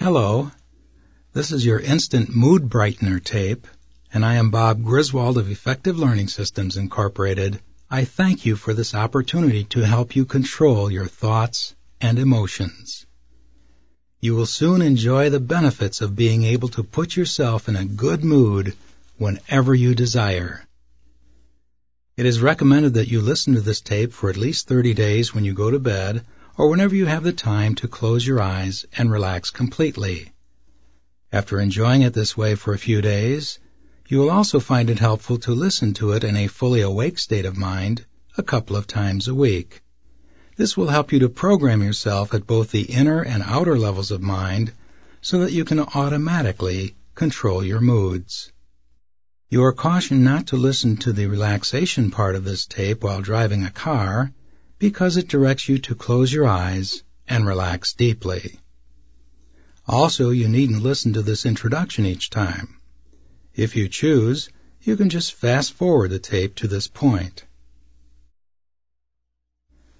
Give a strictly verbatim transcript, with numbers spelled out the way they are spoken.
Hello, this is your Instant Mood Brightener tape, and I am Bob Griswold of Effective Learning Systems, Incorporated. I thank you for this opportunity to help you control your thoughts and emotions. You will soon enjoy the benefits of being able to put yourself in a good mood whenever you desire. It is recommended that you listen to this tape for at least thirty days when you go to bed, or whenever you have the time to close your eyes and relax completely. After enjoying it this way for a few days, you will also find it helpful to listen to it in a fully awake state of mind a couple of times a week. This will help you to program yourself at both the inner and outer levels of mind so that you can automatically control your moods. You are cautioned not to listen to the relaxation part of this tape while driving a car, because it directs you to close your eyes and relax deeply. Also, you needn't listen to this introduction each time. If you choose, you can just fast forward the tape to this point.